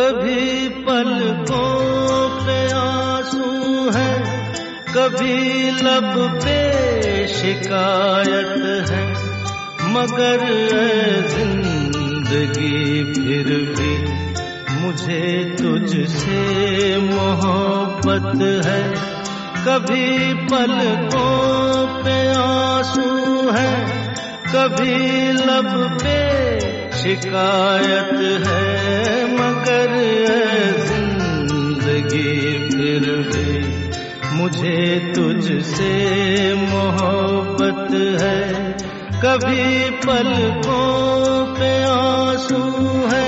कभी पलकों पे आंसू है, कभी लब पे शिकायत है, मगर जिंदगी फिर भी मुझे तुझसे मोहब्बत है। कभी पलकों पे आंसू है, कभी लब पे शिकायत है, मगर जिंदगी फिर भी मुझे तुझसे मोहब्बत है। कभी पलकों पे आंसू है।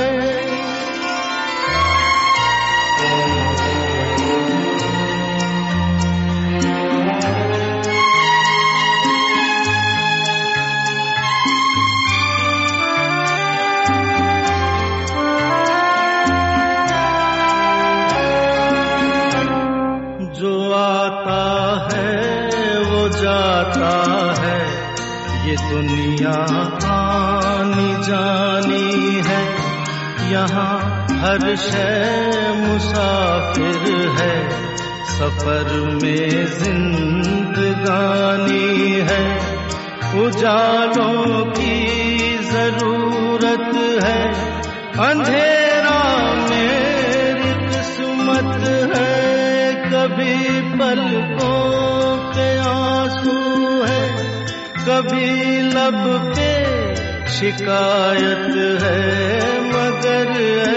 जो आता है वो जाता है, ये दुनिया आनी जानी है। यहाँ हर शय मुसाफिर है, सफर में जिंदगानी है। उजालों की जरूरत है, अंधेरा मेरी किस्मत है। कभी पलकों पे आंसू है, कभी लब पे शिकायत है, मगर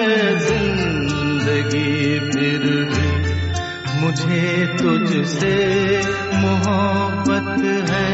जिंदगी फिर भी मुझे तुझसे मोहब्बत है।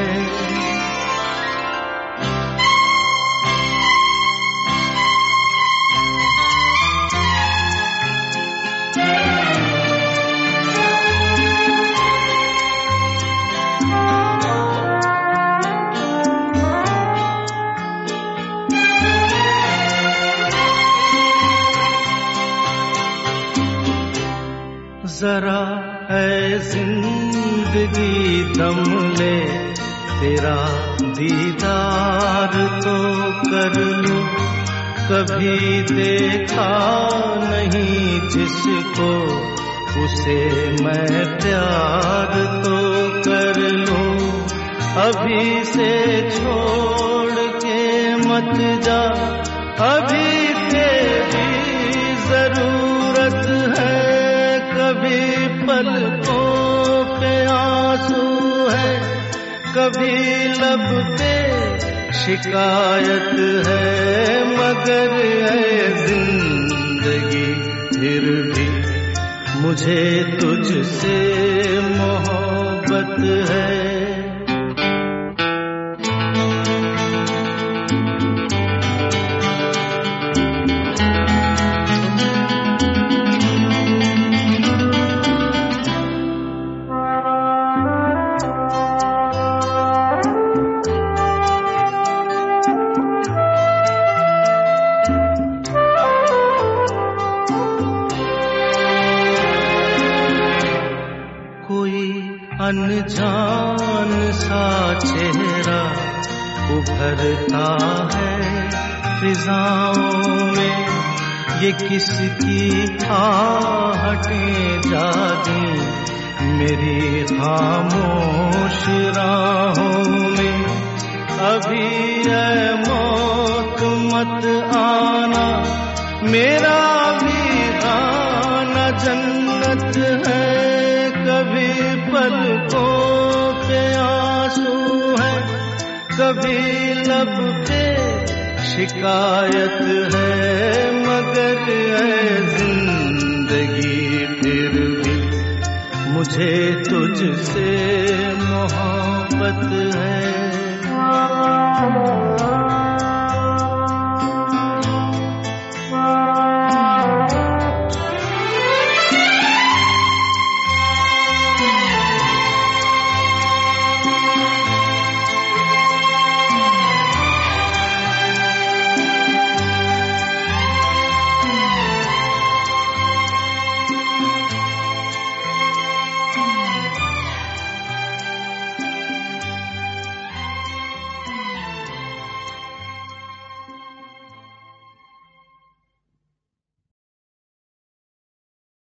जरा है जिंदगी दम ले, तेरा दीदार तो कर लूं। कभी देखा नहीं जिसको, उसे मैं प्यार तो कर लूं। अभी से छोड़ के मत जा, अभी तेरी जरूरत है। कभी पलकों पे आंसू है, कभी लब पे शिकायत है, मगर जिंदगी फिर भी मुझे तुझसे मोहब्बत है। अनजान सा चेहरा उभरता है फिजाओं में, ये किसकी आहटें जागी मेरी खामोश राहों में। अभी ऐ मौत मत आना, मेरा भी आना जन्नत है। कभी पलकों पे आंसू है, कभी लब पे शिकायत है, मगर जिंदगी फिर भी मुझे तुझसे मोहब्बत है।